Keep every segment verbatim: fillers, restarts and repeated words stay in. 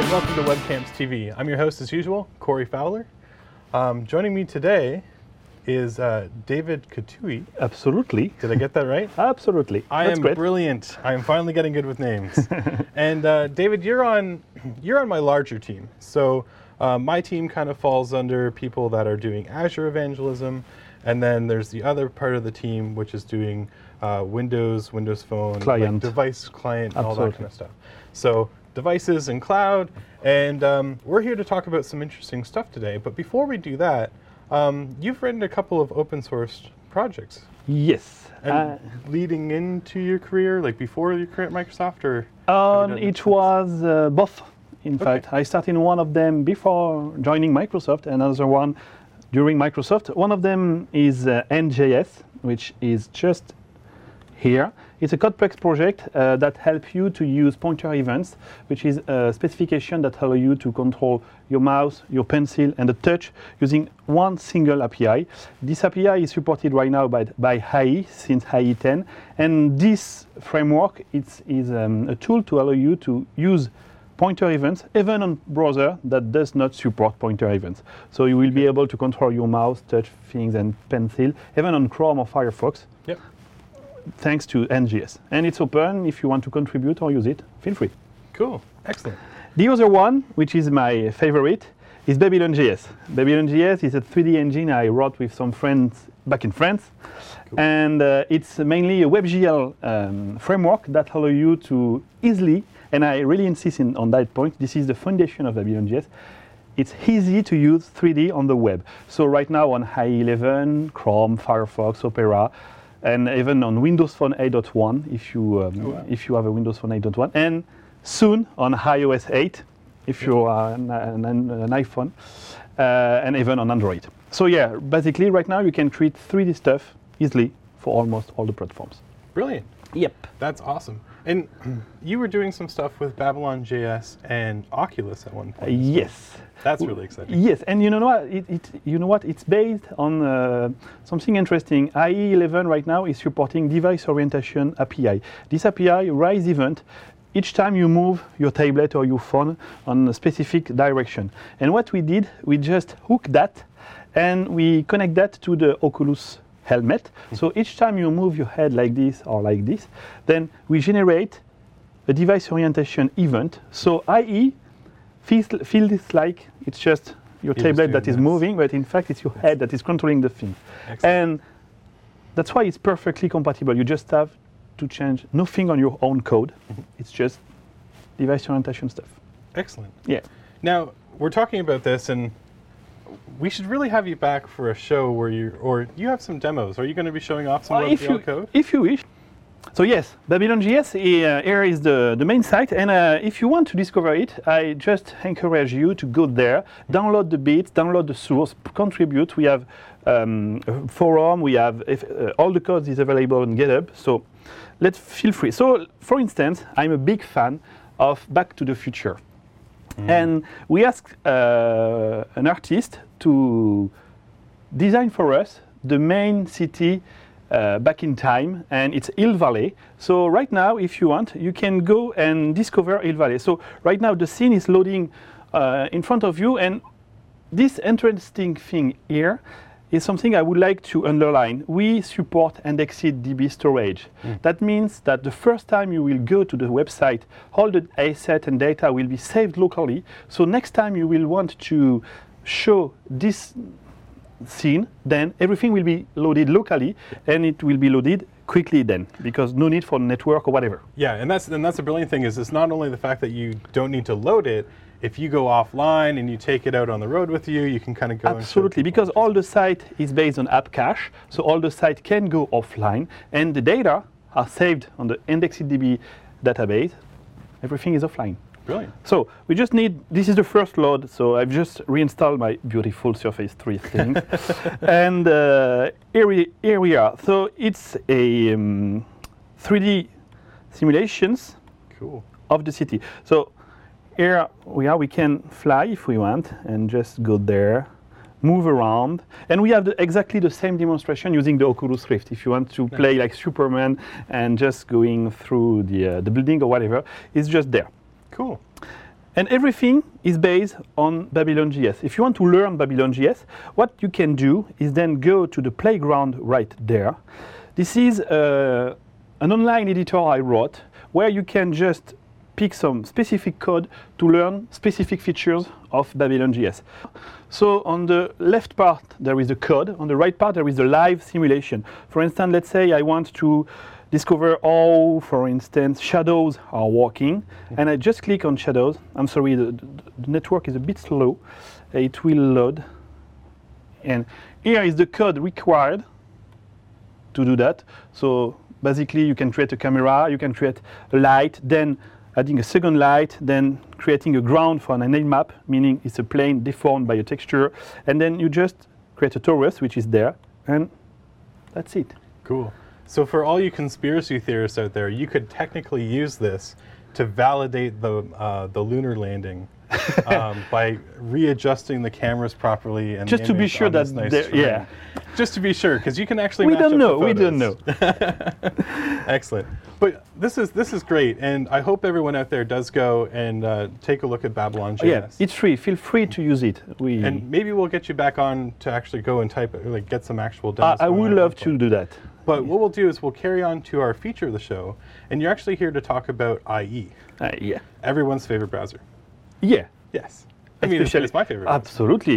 and welcome to Webcams T V. I'm your host, as usual, Corey Fowler. Um, joining me today is uh, David Coutui. Absolutely. Did I get that right? Absolutely. I That's am great. brilliant. I am finally getting good with names. And uh, David, you're on you're on my larger team. So uh, my team kind of falls under people that are doing Azure evangelism, and then there's the other part of the team which is doing uh, Windows, Windows Phone, client, like device, client, and all Absolutely. that kind of stuff. So devices and cloud, and um, we're here to talk about some interesting stuff today. But before we do that, um, you've written a couple of open source projects. Yes. And Uh, leading into your career, like before your career at Microsoft, or? um, it was uh, both. In Okay. fact, I started one of them before joining Microsoft, another one during Microsoft. One of them is uh, N J S, which is just here. It's a CodePlex project uh, that helps you to use pointer events, which is a specification that allows you to control your mouse, your pencil, and the touch using one single A P I. This A P I is supported right now by, by I E since I E ten, and this framework it's, is um, a tool to allow you to use pointer events even on browser that does not support pointer events. So you will be able to control your mouse, touch things, and pencil even on Chrome or Firefox. Yep. Thanks to N J S. And it's open. If you want to contribute or use it, feel free. Cool. Excellent. The other one, which is my favorite, is Babylon J S. Babylon J S is a three D engine I wrote with some friends back in France. Cool. And uh, it's mainly a WebGL um, framework that allows you to easily, and I really insist in, on that point, this is the foundation of Babylon J S. It's easy to use three D on the web. So right now on I E eleven, Chrome, Firefox, Opera, and even on Windows Phone eight point one, if you um, Oh, wow. if you have a Windows Phone eight point one, and soon on i O S eight, if Yep. you are an, an, an iPhone, uh, and even on Android. So yeah, basically right now you can create three D stuff easily for almost all the platforms. Brilliant. Yep. That's awesome. And you were doing some stuff with Babylon J S and Oculus at one Uh, point. yes. That's really exciting. Yes, and you know what? It, it you know what? It's based on uh, something interesting. I E eleven right now is supporting device orientation A P I. This A P I rise event each time you move your tablet or your phone on a specific direction. And what we did, we just hook that, and we connect that to the Oculus helmet. So each time you move your head like this or like this, then we generate a device orientation event. So I E feels, feels like it's just your You're tablet just that doing is this. moving, but in fact it's your head that is controlling the thing. Excellent. And that's why it's perfectly compatible. You just have to change nothing on your own code. Mm-hmm. It's just device orientation stuff. Excellent. Yeah. Now, we're talking about this, and we should really have you back for a show where you, or you have some demos. Are you going to be showing off some Uh, if, WebGL you, code? if you wish. So yes, Babylon J S, uh, here is the, the main site, and uh, if you want to discover it, I just encourage you to go there, download the bits, download the source, contribute. We have um, a forum, we have, if, uh, all the code is available on GitHub, so let's feel free. So, for instance, I'm a big fan of Back to the Future. Mm. And we asked uh, an artist to design for us the main city uh, back in time, and it's Hill Valley. So right now, if you want, you can go and discover Hill Valley. So right now, the scene is loading uh, in front of you, and this interesting thing here is something I would like to underline. We support indexed D B storage. Mm. That means that the first time you will go to the website, all the asset and data will be saved locally. So next time you will want to show this scene, then everything will be loaded locally, and it will be loaded quickly then, because no need for network or whatever. Yeah, and that's and that's the brilliant thing is it's not only the fact that you don't need to load it. If you go offline and you take it out on the road with you, you can kind of go Absolutely, and show because all the site is based on app cache, so all the site can go offline, and the data are saved on the IndexedDB database. Everything is offline. Brilliant. So we just need, this is the first load, so I've just reinstalled my beautiful Surface three thing. And uh, here, we, here we are. So it's a um, three D simulations Cool. of the city. So here we are, we can fly if we want, and just go there, move around. And we have the, exactly the same demonstration using the Oculus Rift. If you want to Nice. play like Superman and just going through the, uh, the building or whatever, it's just there. Cool. And everything is based on Babylon J S. If you want to learn Babylon J S, what you can do is then go to the playground right there. This is uh, an online editor I wrote where you can just pick some specific code to learn specific features of Babylon J S. So on the left part there is the code, on the right part there is the live simulation. For instance, let's say I want to discover how, for instance, shadows are walking, mm-hmm. and I just click on shadows. I'm sorry, the, the network is a bit slow. It will load. And here is the code required to do that. So basically you can create a camera, you can create a light, then adding a second light, then creating a ground for an anneal map, meaning it's a plane deformed by a texture, and then you just create a torus, which is there, and that's it. Cool. So for all you conspiracy theorists out there, you could technically use this to validate the uh, the lunar landing um, by readjusting the cameras properly and just to be sure that nice yeah, just to be sure, because you can actually we match don't up know the we don't know. Excellent. But this is this is great, and I hope everyone out there does go and uh, take a look at Babylon J S. Yeah, it's free. Feel free to use it. We and maybe we'll get you back on to actually go and type it, like get some actual demos. I, I would love to do that. But what we'll do is we'll carry on to our feature of the show, and you're actually here to talk about I E. Uh, yeah. Everyone's favorite browser. Yeah. Yes. I mean, it's, it's my favorite. Absolutely.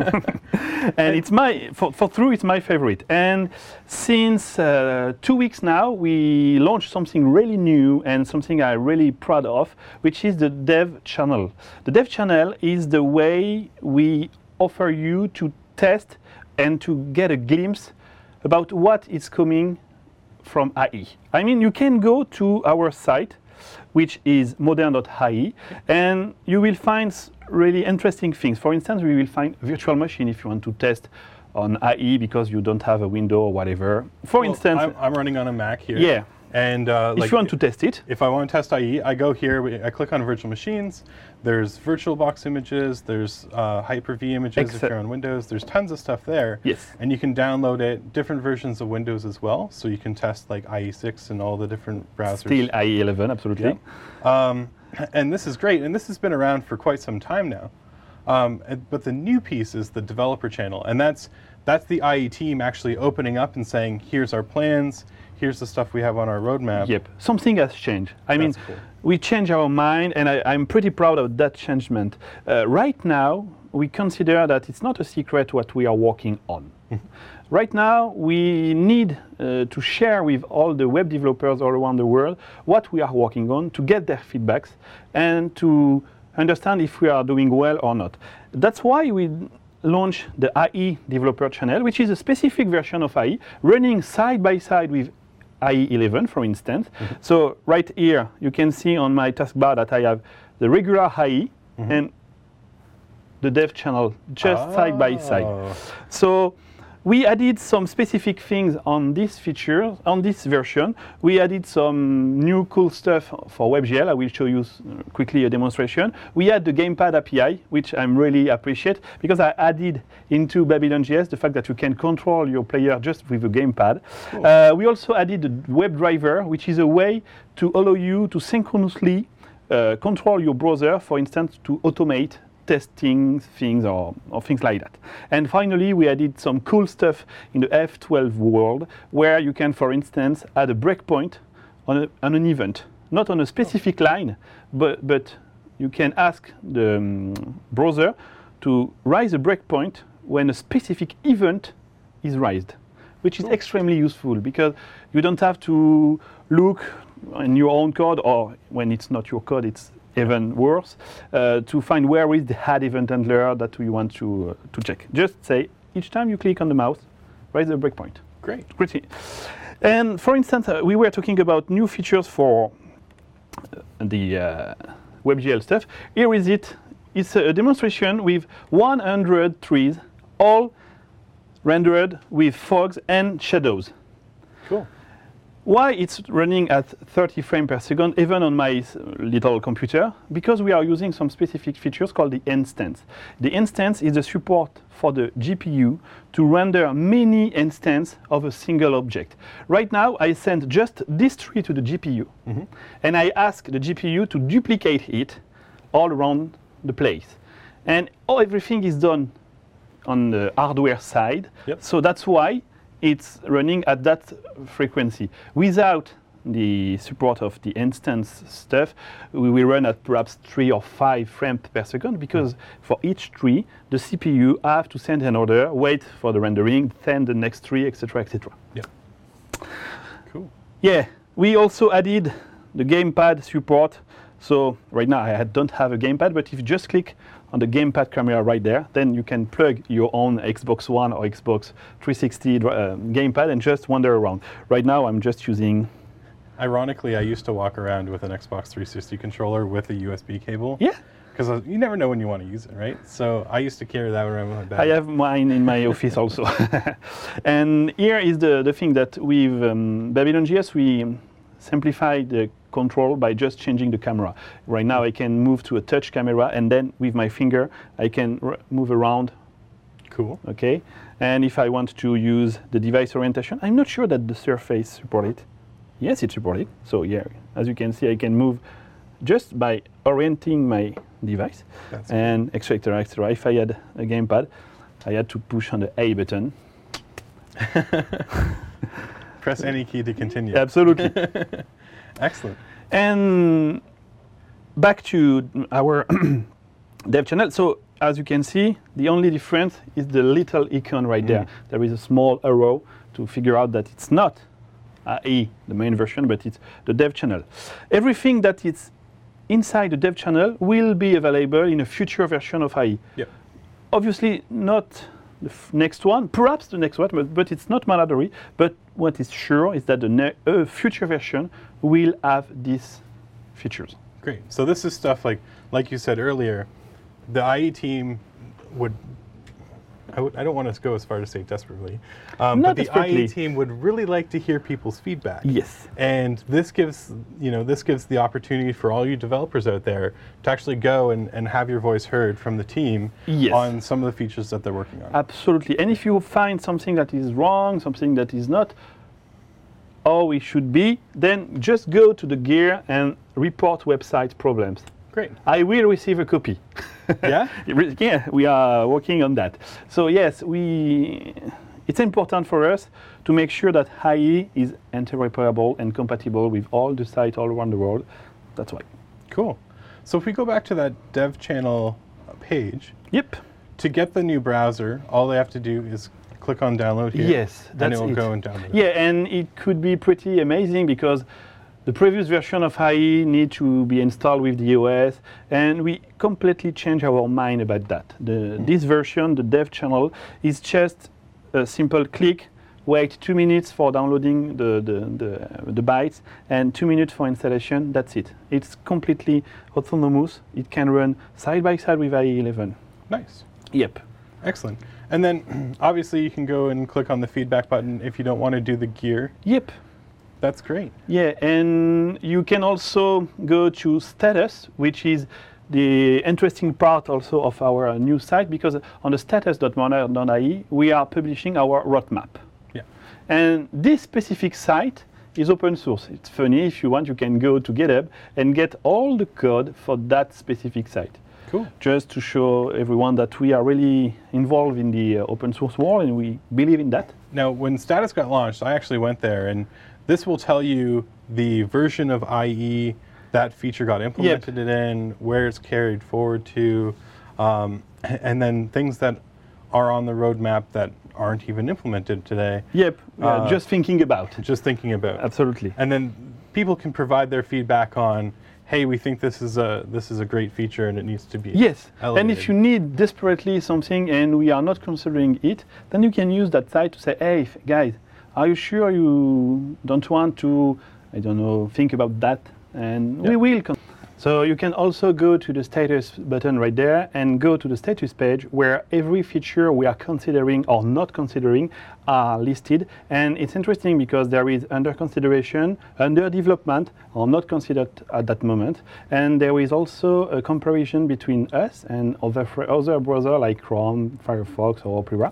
And it's my, for, for true, it's my favorite. And since uh, two weeks now, we launched something really new and something I'm really proud of, which is the Dev Channel. The Dev Channel is the way we offer you to test and to get a glimpse about what is coming from I E. I mean, you can go to our site, which is modern dot I E, and you will find really interesting things. For instance, we will find a virtual machine if you want to test on I E because you don't have a window or whatever. For well, instance, I'm, I'm running on a Mac here. Yeah. And uh, if like you want to test it, if I want to test I E, I go here. We, I click on virtual machines. There's VirtualBox images. There's uh, Hyper-V images if you're on Windows. There's tons of stuff there. Yes. And you can download it, different versions of Windows as well. So you can test like I E six and all the different browsers. Still I E eleven, absolutely. Yeah. Um, and this is great. And this has been around for quite some time now. Um, but the new piece is the developer channel, and that's that's the I E team actually opening up and saying, "Here's our plans. Here's the stuff we have on our roadmap." Yep, something has changed. I That's mean, cool. We changed our mind, and I, I'm pretty proud of that changement. Uh, right now, we consider that it's not a secret what we are working on. Right now, we need uh, to share with all the web developers all around the world what we are working on to get their feedbacks and to understand if we are doing well or not. That's why we launch the I E developer channel, which is a specific version of I E running side by side with I E eleven, for instance. Mm-hmm. So right here, you can see on my taskbar that I have the regular I E mm-hmm. and the dev channel just oh. side by side. So we added some specific things on this feature, on this version. We added some new cool stuff for WebGL. I will show you quickly a demonstration. We had the gamepad A P I, which I really appreciate, because I added into Babylon J S the fact that you can control your player just with a gamepad. Cool. Uh, we also added the WebDriver, which is a way to allow you to synchronously uh, control your browser, for instance, to automate testing things or, or things like that. And finally, we added some cool stuff in the F twelve world, where you can, for instance, add a breakpoint on, a, on an event, not on a specific line, but, but you can ask the um, browser to raise a breakpoint when a specific event is raised, which is cool. Extremely useful because you don't have to look in your own code, or when it's not your code, it's even worse, uh, to find where is the add event handler that we want to, uh, to check. Just say, each time you click on the mouse, raise the breakpoint. Great. Great. And for instance, uh, we were talking about new features for the uh, WebGL stuff. Here is it. It's a demonstration with one hundred trees, all rendered with fogs and shadows. Cool. Why it's running at thirty frames per second, even on my little computer? Because we are using some specific features called the instance. The instance is the support for the G P U to render many instances of a single object. Right now, I send just this tree to the G P U, mm-hmm. and I ask the G P U to duplicate it all around the place. And oh, everything is done on the hardware side. Yep. So that's why it's running at that frequency. Without the support of the instance stuff, we will run at perhaps three or five frames per second, because for each tree, the C P U have to send an order, wait for the rendering, send the next tree, et cetera, et cetera. Yeah. Cool. Yeah, we also added the gamepad support. So right now I don't have a gamepad, but if you just click on the gamepad camera right there, then you can plug your own Xbox One or Xbox three sixty uh, gamepad and just wander around. Right now I'm just using. Ironically, I used to walk around with an Xbox three sixty controller with a U S B cable. Yeah. Because you never know when you want to use it, right? So I used to carry that around with my bag. I have mine in my office also. And here is the, the thing that with um, Babylon J S, we simplify the control by just changing the camera. Right now I can move to a touch camera, and then with my finger I can r move around. Cool. Okay. And if I want to use the device orientation, I'm not sure that the Surface support it. Yes, it supports it. So yeah, as you can see, I can move just by orienting my device. That's and et cetera, et cetera. If I had a gamepad, I had to push on the A button. Press any key to continue. Absolutely. Excellent. And back to our dev channel. So as you can see, the only difference is the little icon right mm. there. There is a small arrow to figure out that it's not A I, the main version, but it's the dev channel. Everything that is inside the dev channel will be available in a future version of A I. Yep. Obviously not the f next one, perhaps the next one, but, but it's not mandatory. But what is sure is that the ne uh, future version will have these features. Great. So this is stuff like, like you said earlier, the I E team would, I, would, I don't want to go as far to say desperately, um, Not but the desperately. I E team would really like to hear people's feedback. Yes. And this gives, you know, this gives the opportunity for all you developers out there to actually go and, and have your voice heard from the team Yes. on some of the features that they're working on. Absolutely. And if you find something that is wrong, something that is not how it should be, then just go to the gear and report website problems. Great. I will receive a copy. Yeah? Yeah, we are working on that. So yes, we. It's important for us to make sure that A I is interoperable and compatible with all the sites all around the world. That's why. Cool. So if we go back to that dev channel page, Yep. to get the new browser, all they have to do is click on download here. Yes, and that's it will it. go and download. Yeah, and it could be pretty amazing because the previous version of A I need to be installed with the O S, and we completely change our mind about that. The, mm. This version, the dev channel, is just a simple click, wait two minutes for downloading the, the, the, the bytes, and two minutes for installation, that's it. It's completely autonomous. It can run side by side with I E eleven. Nice. Yep. Excellent. And then obviously you can go and click on the feedback button if you don't want to do the gear. Yep. That's great. Yeah, and you can also go to status, which is the interesting part also of our uh, new site, because on the status dot monad dot I E we are publishing our roadmap. Yeah. And this specific site is open source. It's funny, if you want, you can go to GitHub and get all the code for that specific site. Cool. Just to show everyone that we are really involved in the uh, open source world, and we believe in that. Now, when Status got launched, I actually went there, and this will tell you the version of I E that feature got implemented Yep. in, where it's carried forward to, um, and then things that are on the roadmap that aren't even implemented today. Yep, we are Uh, just thinking about. Just thinking about. Absolutely. And then people can provide their feedback on, hey, we think this is a this is a great feature and it needs to be Yes, elevated. and if you need desperately something and we are not considering it, then you can use that site to say, hey, f- guys, are you sure you don't want to, I don't know, think about that? And Yeah. we will. Con- so you can also go to the status button right there and go to the status page where every feature we are considering or not considering are listed. And it's interesting because there is under consideration, under development, or not considered at that moment. And there is also a comparison between us and other, fr- other browsers like Chrome, Firefox, or Opera.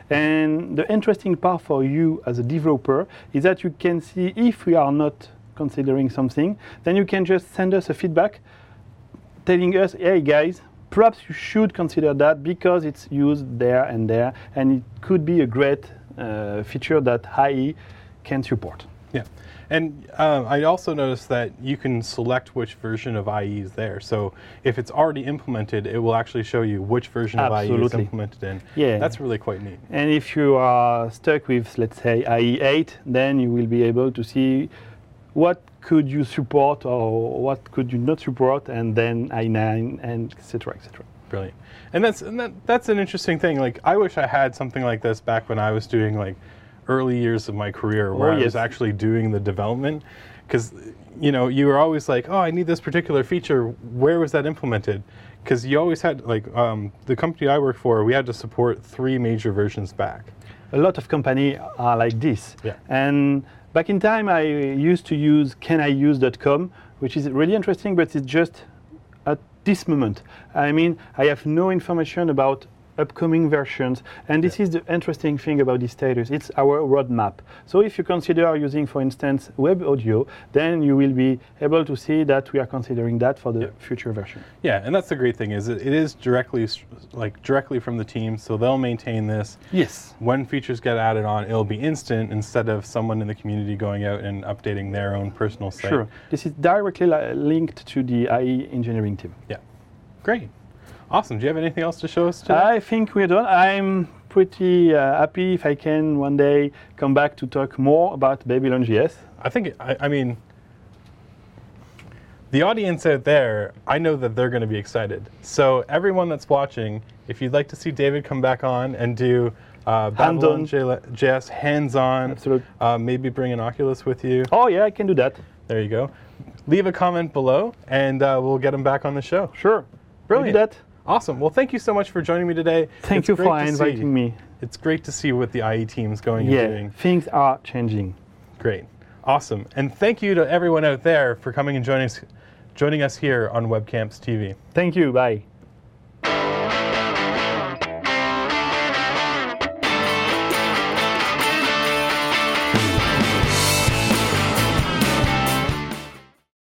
And the interesting part for you as a developer is that you can see if we are not considering something, then you can just send us a feedback, telling us, hey guys, perhaps you should consider that because it's used there and there, and it could be a great uh, feature that I E can support. Yeah, and uh, I also noticed that you can select which version of I E is there. So if it's already implemented, it will actually show you which version of Absolutely. I E is implemented in. Yeah. That's really quite neat. And if you are stuck with, let's say, I E eight, then you will be able to see what could you support or what could you not support, and then I nine, and et cetera, et cetera. Brilliant. And that's and that, that's an interesting thing. Like, I wish I had something like this back when I was doing like early years of my career, where Oh, I yes. was actually doing the development. Because, you know, you were always like, oh, I need this particular feature. Where was that implemented? Because you always had, like, um, the company I work for, we had to support three major versions back. A lot of companies are like this. Yeah. And back in time, I used to use can I use dot com, which is really interesting, but it's just at this moment. I mean, I have no information about upcoming versions, and this Yeah. is the interesting thing about this status. It's our roadmap. So if you consider using, for instance, web audio, then you will be able to see that we are considering that for the Yeah. future version. Yeah, and that's the great thing is it, it is directly s- like directly from the team, so they'll maintain this. Yes. When features get added on, it'll be instant instead of someone in the community going out and updating their own personal site. Sure. This is directly li- linked to the I E engineering team. Yeah. Great. Awesome. Do you have anything else to show us today? I think we're done. I'm pretty uh, happy if I can one day come back to talk more about Babylon J S. I think, it- I, I mean, the audience out there, I know that they're going to be excited. So everyone that's watching, if you'd like to see David come back on and do uh, Babylon Hands-on. J S hands-on, Absolutely. uh, maybe bring an Oculus with you, Oh yeah, I can do that. there you go. Leave a comment below, and uh, we'll get him back on the show. Sure. Brilliant. We'll do that. Awesome. Well, thank you so much for joining me today. Thank It's you great for to see- inviting me. It's great to see what the I E team's going and Yeah, doing. things are changing. Great. Awesome. And thank you to everyone out there for coming and joining us, joining us here on WebCamps T V. Thank you. Bye.